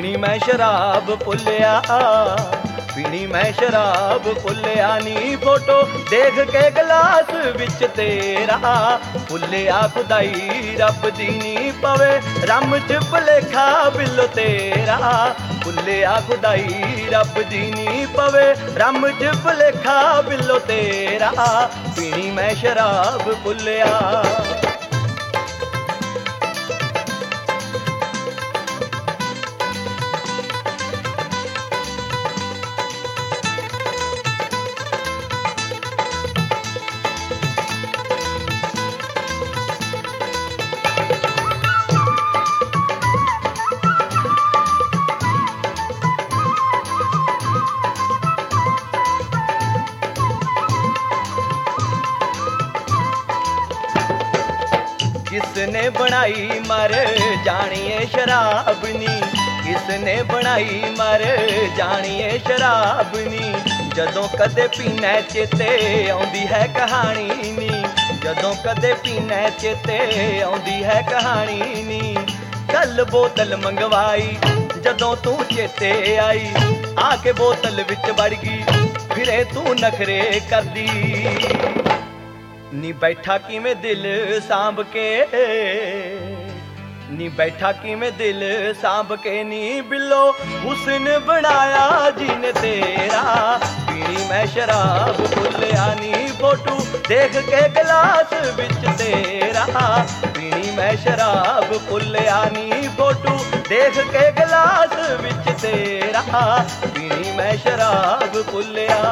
पीनी मैं शराब भुलिया, पीनी मैं शराब भुलिया नी फोटो देख के गिलास विच तेरा। भुलिया खुदाई रब दी नी पवे रम च भुलेखा बिलो तेरा। भुलिया खुदाई रब दी नी पवे रम च भुलेखा बिलो तेरा। पीनी मैं शराब भुलिया। किसने बनाई मर जानिए शराबनी, किसने बनाई मर जानिए शराबनी। जदों कदे पीना चेते आउंदी है कहानी नी, जदों कदे पीना चेते आउंदी है कहानी नी। कल बोतल मंगवाई जदों तू चेते आई, आके बोतल विच वड़ गई फिरे तू नखरे करदी। नी बैठा किवें दिल सांभ के, नी बैठा किवें दिल सांभ के नी बिलो हुस्न बनाया जिन तेरा। पीनी मैं शराब भुलिया नी फोटू देख के गिलास विच तेरा। पीनी मैं शराब भुलिया नी फोटू देख के गिलास विच तेरा। पीनी मैं शराब भुलिया।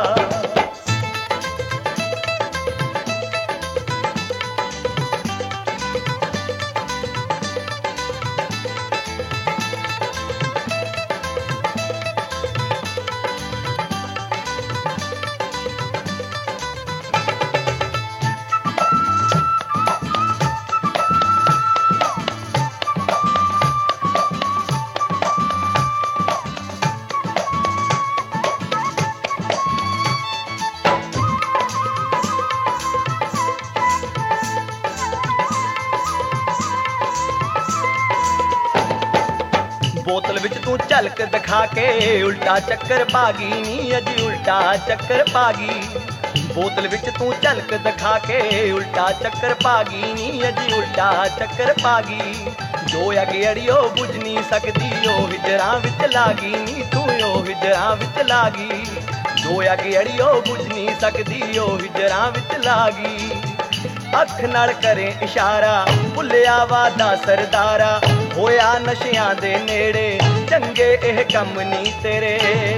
बोतल विच तू झलक दिखा के उल्टा चक्कर पागी नी अजी उल्टा चक्कर पागी। बोतल विच तू झलक दिखा के उल्टा चक्कर पागी नी अजी उल्टा चक्कर पागी। जो अगे अड़ियो बुझ नहीं सकदी ओ हिजरां विच लागी नी तू ओ हिजरां विच लागी। जो अगे अड़ियो बुझ नहीं सकदी ओ हिजरां विच लागी। अख नाल करे इशारा भुलिया वादा सरदारा, होया नशियां दे नेड़े चंगे एह कम नी तेरे।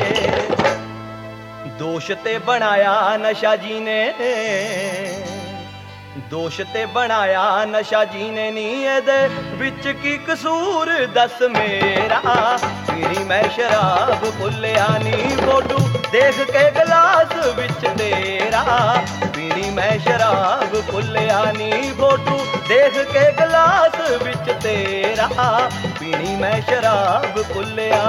दोष ते बनाया नशा जी ने, दोष ते बनाया नशा जी ने नी एदे विच की कसूर दस मेरा। पीनी मैं शराब भुलिया नी फोटू देख के गिलास विच तेरा। पीनी मैं शराब भुलिया नी फोटू देख के गिलास विच तेरा। पीनी मैं शराब भुलिया।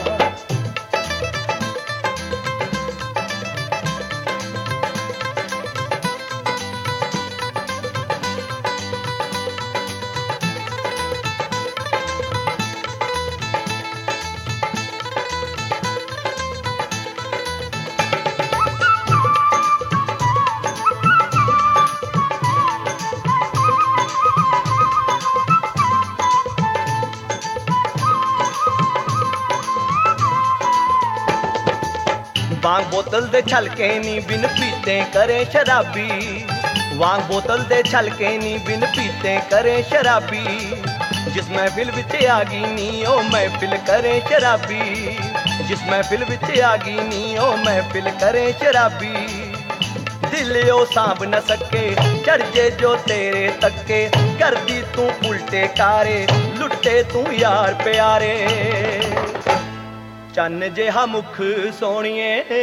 वांग बोतल दे छलके नी बिन पीते करे शराबी। वांग बोतल दे छलके नी बिन पीते करे शराबी। जिस महफिल विच आ गई नी ओ महफिल करे शराबी। जिस महफिल विच आ गई नी ओ महफिल करे शराबी। दिल ओ सांभ न सके चढ़ जे जो तेरे तके, करदी तू उल्टे कारे लुटे तू यार प्यारे। चन्न जिहा मुख सोहणिए,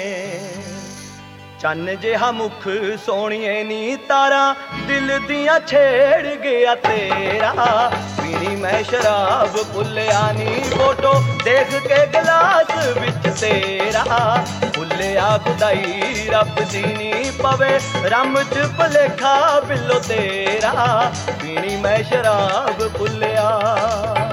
चन्न जिहा मुख सोहणिए नी तारा दिल दियां छेड़ गया तेरा। पीनी मैं शराब भुलिया नी फोटो देख के गिलास विच तेरा। भुलिया खुदाई रब दी नी पवे रम च भुलेखा बिलो तेरा। पीनी मैं शराब भुलिया।